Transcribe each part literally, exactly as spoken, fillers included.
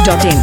Dot in.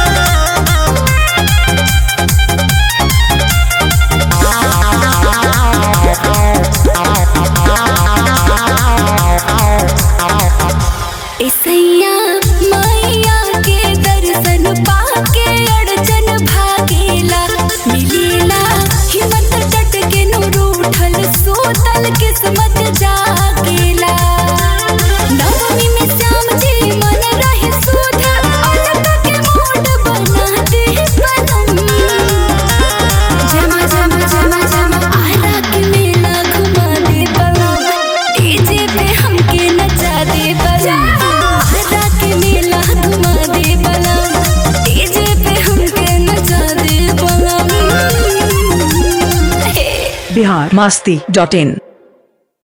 इसैया मैया के दर्शन पाके अड़चन भागेला, मिलेला हिम्मत डट के नूर उठल सोतल किस्मत जागेला। नवमी में श्याम जी मन रहे सुध, अलग के मूड बना दे बनम। जमा जमा जमा जमा आरा के मेला घुमा दे बलम, डीजे पे हमके नचा दे बलम। आरा के मेला घुमा दे बलम, डीजे पे हमके नचा दे बलम। बिहार मस्ती डॉट इन।